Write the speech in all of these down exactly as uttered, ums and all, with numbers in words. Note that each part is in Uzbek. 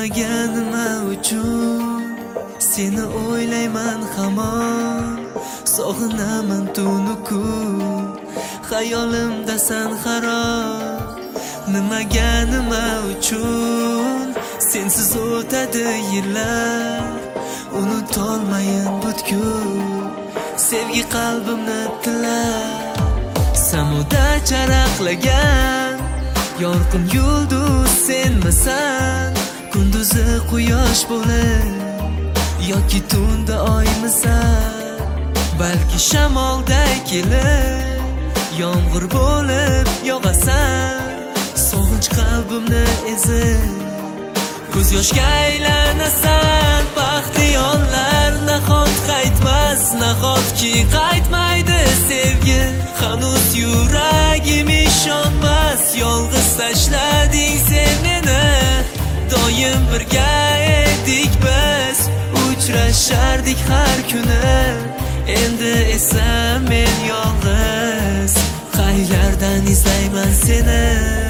nimaga nima uchun seni o'ylayman hamon, sog'inaman tunu kun, xayolimdasan xarob. Nimaga nima uchun sensiz o'tadi yillar, unutolmayin butkul sevgi qalbimni tilar. Samoda charaqlagan yorqin yulduz senmisan, kunduzi quyosh bo'lib yoki tunda oymisan. Balki shamolday kelib yomg'ir bo'lib yog'asan, sog'inch qalbimni ezib ko'z yoshga aylanasan. Baxtli yonlar nahot qaytmas, nahotki qaytmaydi sevgi. Hanuz yuragim ishonmas, yolg'iz tashlading sen meni. Doim birga edik biz, uchrashardik har kuni. Endi esa men yolg'iz, qaylardan izlayman seni.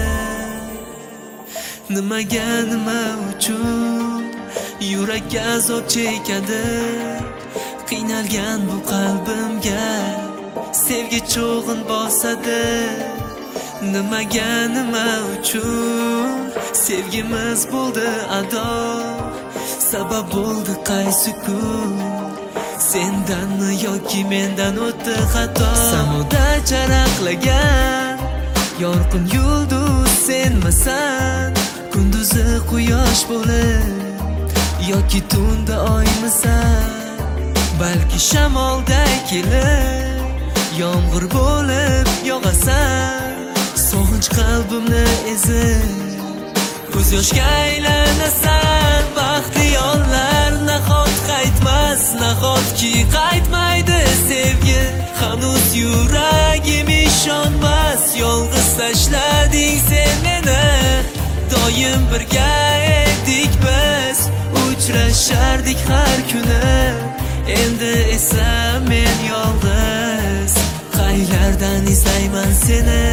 Nimaga nima uchun yurakka azob chekadi, qiynalgan bu qalbimga sevgi cho'g'in bosadi. Nimaga nima uchun sevgimiz bo'ldi ado, sabab bo'ldi qaysi kun sendanmi yoki mendan o'tdi xato. Samoda charaqlagan yorqin yulduz senmisan, kunduzi quyosh bo'lib yoki tunda oymisan. Balki shamolday kelib yomg'ir bo'lib yog'asan, sog'inch qalbimni ezib ko'z yoshga aylanasan. Baxtli yonlar nahot qaytmas, nahotki qaytmaydi sevgi. Hanuz yuragim ishonmas, yolg'iz tashlading sen meni. Doim birga edik biz, uchrashardik har kuni. Endi esa men yolg'iz, qaylardan izlayman seni.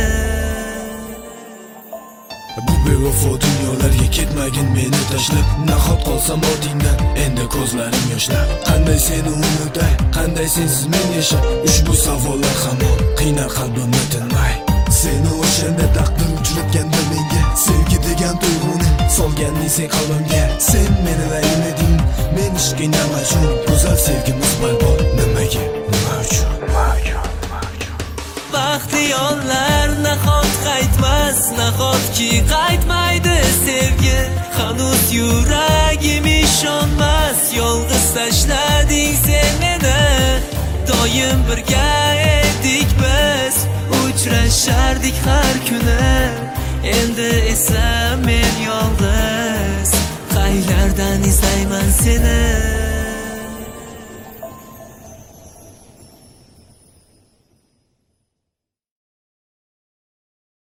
Bu bevafo dunyolarga ketmagin meni tashlab, nahot qolsam ortingdan endi ko'zlarim yoshlar. Qanday seni unutay, qanday sensiz men yashab, ushbu savollar hamon qiynar qalbimni tinmay. Seni o'shanda taqdir uchratganda menga sevgi degan tuyg'uni solganding sen qalbimga. Sen meni laym eding, men ishqinam uchun go'zal sevgimiz balbor. Nimaga nima uchun baxtli yonlar nahot qaytmas, nahotki qaytmaydi sevgi. Hanuz yuragim ishonmas, yolg'iz tashlading sen meni. Doim birga edik biz, uchrashardik har kuni. Endi esa men yolg'iz, qaylardan izlayman seni.